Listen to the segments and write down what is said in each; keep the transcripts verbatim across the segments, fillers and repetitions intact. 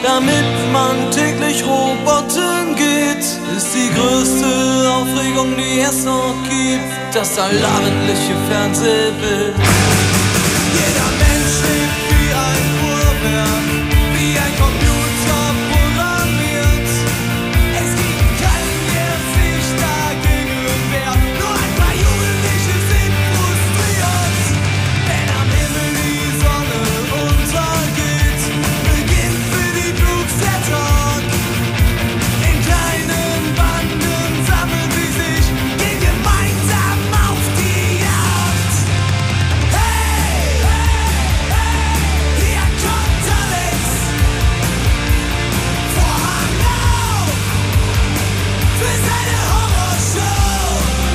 damit man täglich Robotern geht, ist die größte Aufregung, die es noch gibt, das allabendliche Fernsehbild. Jeder Mensch lebt wie ein Uhrwerk, wie ein Computer programmiert. Es gibt keinen, der sich dagegen wehrt, nur ein paar Jugendliche sind frustriert. Wenn am Himmel die Sonne untergeht, beginnt für die Crooks der Tag. In kleinen Banden sammeln sie sich, gehen gemeinsam auf die Jagd. Hey, hey, hey, hier kommt Alex. Vorhang auf für seine Horrorshow.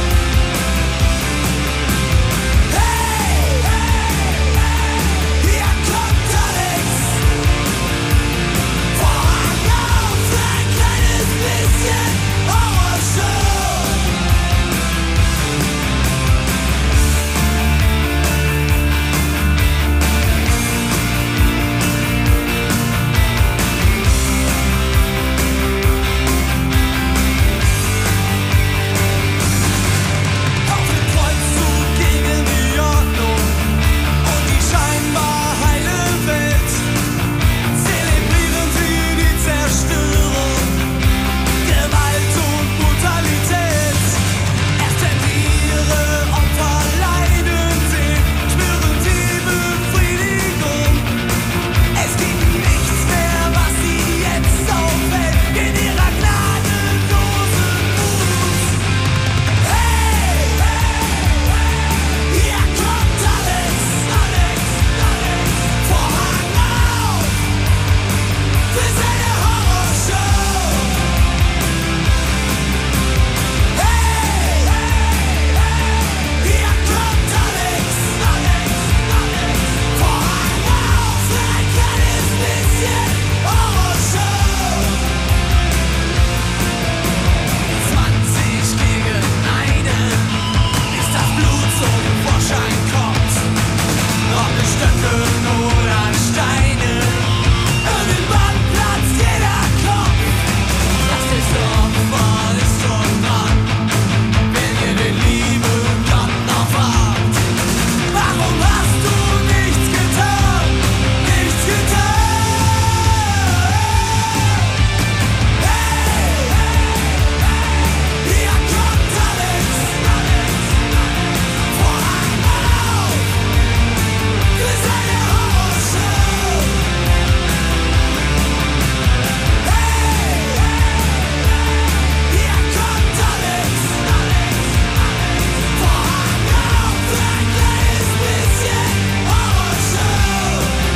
Hey, hey, hey, hier kommt Alex. Vorhang auf für ein kleines bisschen Horrorshow. Auf dem Kreuzzug gegen die Ordnung und die scheinbar heile Welt zelebrieren sie die Zerstörung, Gewalt und Brutalität. Erst wenn sie ihre Opfer leiden sehen, spüren sie Befriedigung. Es gibt nichts mehr, was sie jetzt aufhält in ihrer gnadenlosen Wut. Hey, hey, hey, hier kommt Alex, Alex, Alex. Vorhang auf für seine Horrorshow. Hey, hey, hey, hier kommt Alex, Alex, Alex. Vorhang auf für ein kleines bisschen Horrorshow. zwanzig gegen einen, bis das Blut zum Vorschein kommt. Ob mit Stöcken oder Steinen, irgendwann platzt jeder Kopf. Das ist Opfer, ist schon dran, wenn ihr den lieben Gott noch fragt. Warum hast du nichts getan? Nichts getan? Hey, hey, hey, hier kommt Alex, Alex, Alex. Vorhang auf für seine Horrorshow. Hey, hey, hier kommt Alex, Alex, Alex. Vorhang auf für ein kleines bisschen Horrorshow.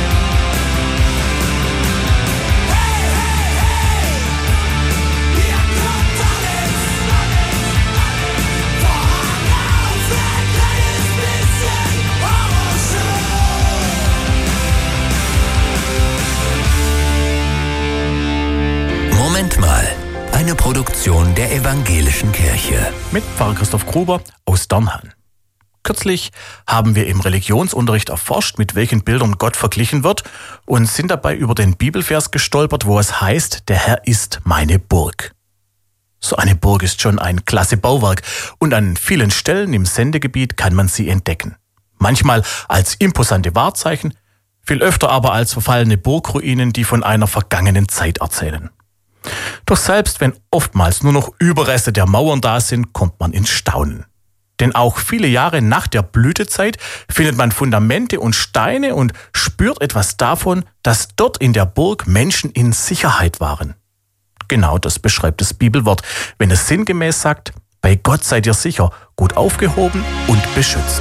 Hey, hey, hey, hier kommt Alex, Alex, Alex. Vorhang auf für ein kleines bisschen Horrorshow. Moment mal, eine Produktion der Evangelischen Kirche. Mit Pfarrer Christoph Gruber aus Dernhan. Kürzlich haben wir im Religionsunterricht erforscht, mit welchen Bildern Gott verglichen wird und sind dabei über den Bibelvers gestolpert, wo es heißt, der Herr ist meine Burg. So eine Burg ist schon ein klasse Bauwerk und an vielen Stellen im Sendegebiet kann man sie entdecken. Manchmal als imposante Wahrzeichen, viel öfter aber als verfallene Burgruinen, die von einer vergangenen Zeit erzählen. Doch selbst wenn oftmals nur noch Überreste der Mauern da sind, kommt man ins Staunen. Denn auch viele Jahre nach der Blütezeit findet man Fundamente und Steine und spürt etwas davon, dass dort in der Burg Menschen in Sicherheit waren. Genau das beschreibt das Bibelwort, wenn es sinngemäß sagt, bei Gott seid ihr sicher, gut aufgehoben und beschützt.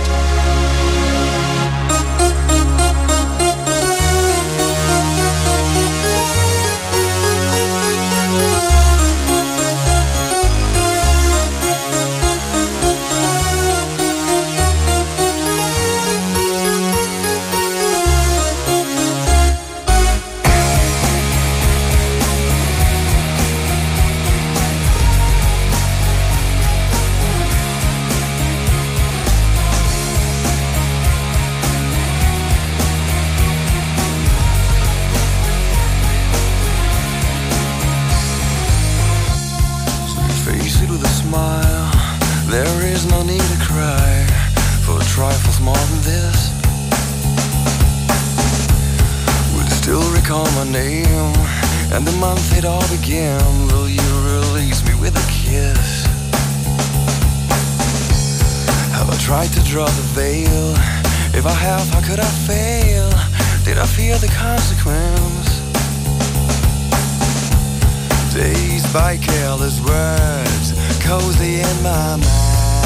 name and the month it all began. Will you release me with a kiss? Have I tried to draw the veil? If I have, how could I fail? Did I fear the consequence? Dazed by careless words, cozy in my mind.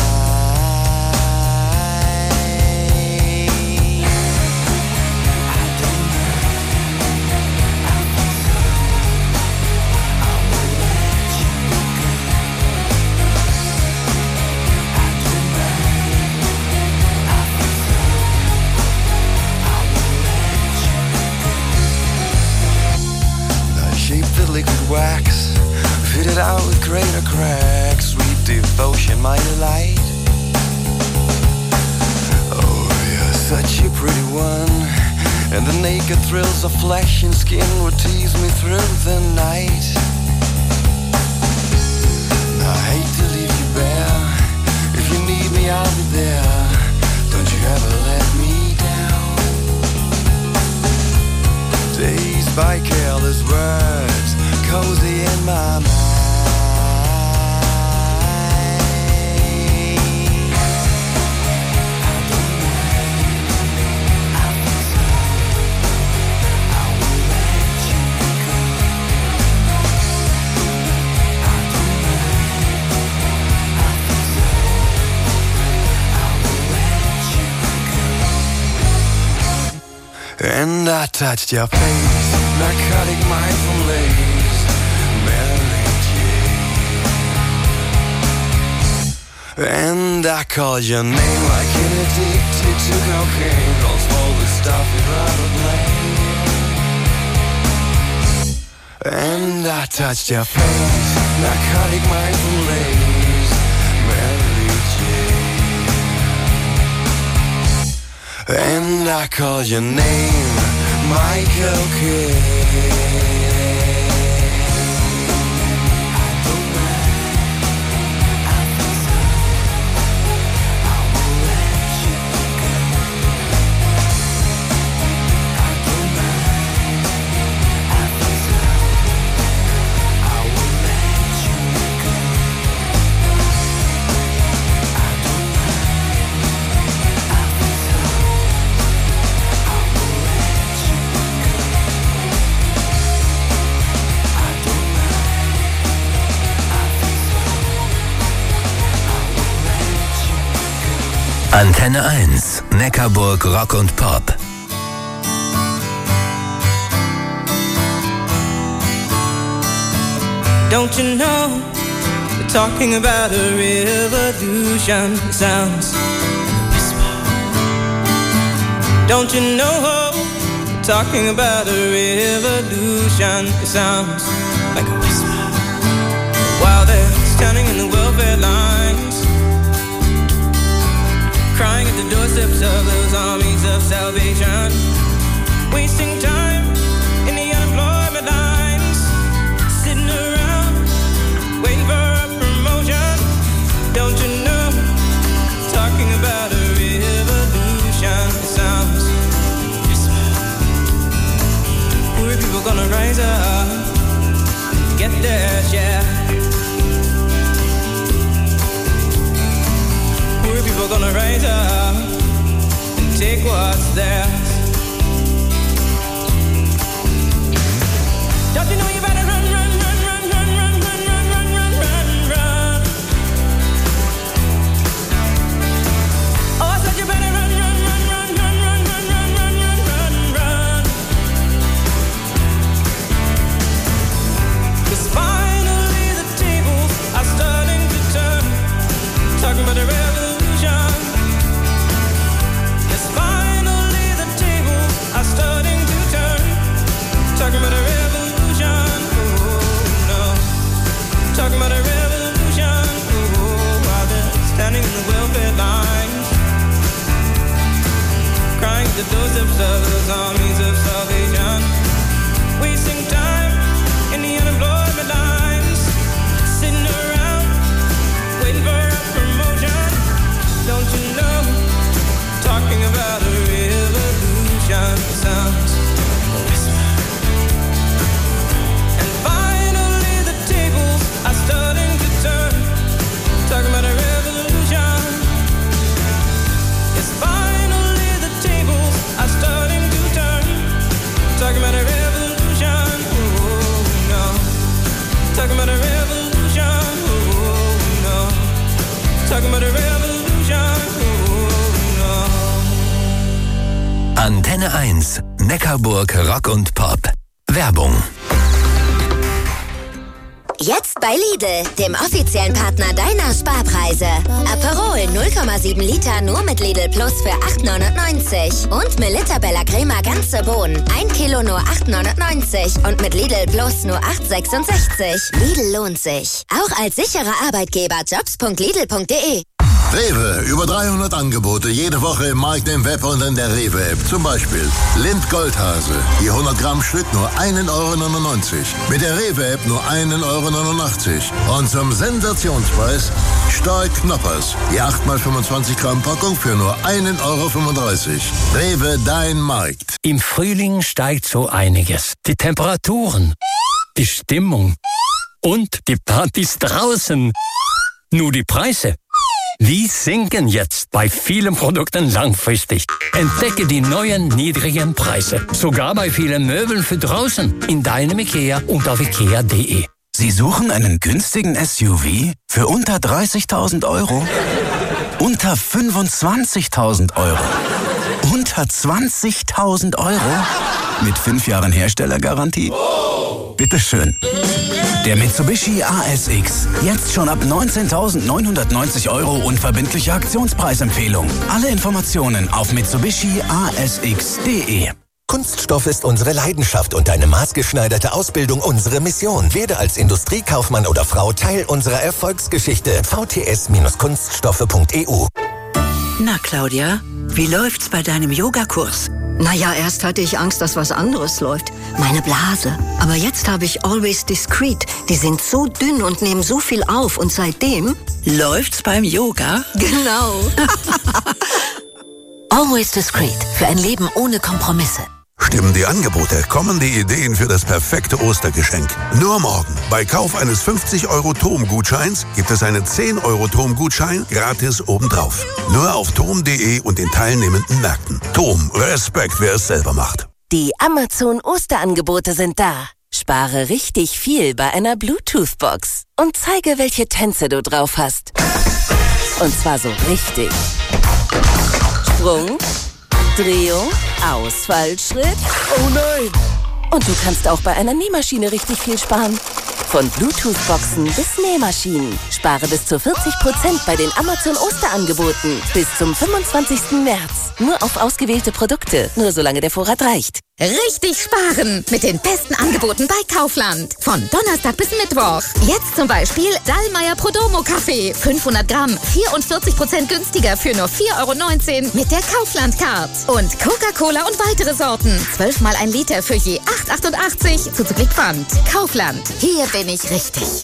Liquid wax, fitted out with greater cracks. Sweet devotion, my delight. Oh, you're such a pretty one, and the naked thrills of flesh and skin would tease me through the night. I hate to leave you bare. If you need me, I'll be there. Don't you ever let me down. Dazed by careless words, cozy in my mind. And I touched your face, narcotic mindful lace, Mary Jane. And I called your name like an addicted to cocaine. Don't smoke the stuff you'd rather blame. And I touched your face, narcotic mindful lace, Mary Jane. And I call your name Michael Kidd. Antenne eins, Neckarburg Rock und Pop. Don't you know, we're talking about a revolution. It sounds like a whisper. Don't you know, we're talking about a revolution. It sounds like a whisper. While they're standing in the welfare lines, crying at the doorsteps of those armies of salvation, wasting time in the unemployment lines, sitting around waiting for a promotion. Don't you know, talking about a revolution. It sounds whisper. Poor people gonna rise up and get their share. Poor people gonna rise up and take what's theirs. Don't you know you better run, run, run, run, run, run, run, run, run, run, run, run. Oh, I said you better run, run, run, run, run, run, run, run, run, run, run, run. 'Cause finally the tables are starting to turn, talking about the revolution. Yes, finally the tables are starting to turn, talking about a revolution. Antenne eins, Neckarburg Rock und Pop. Werbung. Jetzt bei Lidl, dem offiziellen Partner deiner Sparpreise. Aperol null Komma sieben Liter nur mit Lidl Plus für acht neunundneunzig. Und Melitta Bella Crema ganze Bohnen. ein Kilo nur acht neunundneunzig. Und mit Lidl Plus nur acht sechsundsechzig. Lidl lohnt sich. Auch als sicherer Arbeitgeber. jobs punkt lidl punkt de. Rewe, über dreihundert Angebote jede Woche im Markt, im Web und in der Rewe-App. Zum Beispiel Lind Goldhase, je hundert Gramm Stück nur ein Euro neunundneunzig. Mit der Rewe-App nur ein Euro neunundachtzig. Und zum Sensationspreis Stark Knoppers, je acht mal fünfundzwanzig Gramm Packung für nur ein Euro fünfunddreißig. Rewe, dein Markt. Im Frühling steigt so einiges. Die Temperaturen, die Stimmung und die Partys draußen. Nur die Preise. Die sinken jetzt bei vielen Produkten langfristig. Entdecke die neuen niedrigen Preise. Sogar bei vielen Möbeln für draußen. In deinem IKEA und auf ikea punkt de. Sie suchen einen günstigen S U V für unter dreißigtausend Euro? Unter fünfundzwanzigtausend Euro? Unter zwanzigtausend Euro? Mit fünf Jahren Herstellergarantie? Bitteschön. Der Mitsubishi A S X. Jetzt schon ab neunzehntausendneunhundertneunzig Euro unverbindliche Aktionspreisempfehlung. Alle Informationen auf mitsubishi a s x punkt de. Kunststoff ist unsere Leidenschaft und eine maßgeschneiderte Ausbildung unsere Mission. Werde als Industriekaufmann oder Frau Teil unserer Erfolgsgeschichte. v t s kunststoffe punkt e u. Na, Claudia, wie läuft's bei deinem Yogakurs? Naja, erst hatte ich Angst, dass was anderes läuft. Meine Blase. Aber jetzt habe ich Always Discreet. Die sind so dünn und nehmen so viel auf. Und seitdem... Läuft's beim Yoga? Genau. Always Discreet. Für ein Leben ohne Kompromisse. Stimmen die Angebote, kommen die Ideen für das perfekte Ostergeschenk. Nur morgen. Bei Kauf eines fünfzig Euro Tom-Gutscheins gibt es einen zehn Euro Tom-Gutschein gratis obendrauf. Nur auf tom punkt de und den teilnehmenden Märkten. Tom, Respekt, wer es selber macht. Die Amazon-Osterangebote sind da. Spare richtig viel bei einer Bluetooth-Box und zeige, welche Tänze du drauf hast. Und zwar so richtig. Sprung, Drehung, Ausfallschritt. Oh nein! Und du kannst auch bei einer Nähmaschine richtig viel sparen. Von Bluetooth-Boxen bis Nähmaschinen. Spare bis zu vierzig Prozent bei den Amazon-Osterangeboten. Bis zum fünfundzwanzigsten März. Nur auf ausgewählte Produkte. Nur solange der Vorrat reicht. Richtig sparen mit den besten Angeboten bei Kaufland. Von Donnerstag bis Mittwoch. Jetzt zum Beispiel Dallmayr Prodomo Kaffee. fünfhundert Gramm, vierundvierzig Prozent günstiger für nur vier Euro neunzehn mit der Kaufland-Card. Und Coca-Cola und weitere Sorten. zwölf mal ein Liter für je acht Euro achtundachtzig zuzüglich Pfand. Kaufland. Hier bin ich richtig.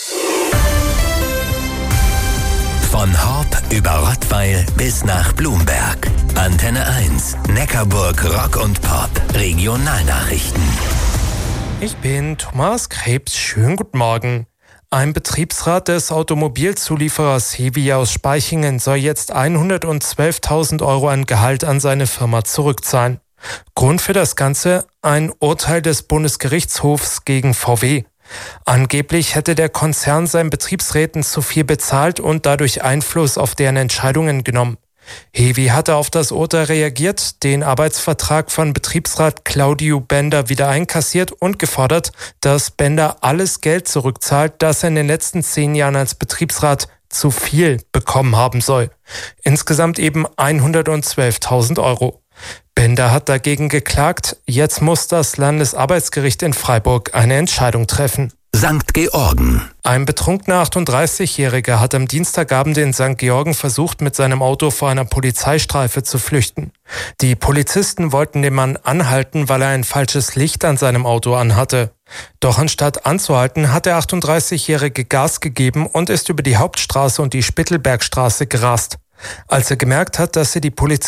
Von Horb über Rottweil bis nach Blumberg. Antenne eins, Neckarburg Rock und Pop. Regionalnachrichten. Ich bin Thomas Krebs. Schönen guten Morgen. Ein Betriebsrat des Automobilzulieferers Hevi aus Spaichingen soll jetzt hundertzwölftausend Euro an Gehalt an seine Firma zurückzahlen. Grund für das Ganze ein Urteil des Bundesgerichtshofs gegen V W. Angeblich hätte der Konzern seinen Betriebsräten zu viel bezahlt und dadurch Einfluss auf deren Entscheidungen genommen. Hevi hatte auf das Urteil reagiert, den Arbeitsvertrag von Betriebsrat Claudio Bender wieder einkassiert und gefordert, dass Bender alles Geld zurückzahlt, das er in den letzten zehn Jahren als Betriebsrat zu viel bekommen haben soll. Insgesamt eben hundertzwölftausend Euro. Bender hat dagegen geklagt. Jetzt muss das Landesarbeitsgericht in Freiburg eine Entscheidung treffen. Sankt Georgen. Ein betrunkener achtunddreißigjähriger hat am Dienstagabend in Sankt Georgen versucht, mit seinem Auto vor einer Polizeistreife zu flüchten. Die Polizisten wollten den Mann anhalten, weil er ein falsches Licht an seinem Auto anhatte. Doch anstatt anzuhalten, hat der achtunddreißigjährige Gas gegeben und ist über die Hauptstraße und die Spittelbergstraße gerast. Als er gemerkt hat, dass sie die Polizei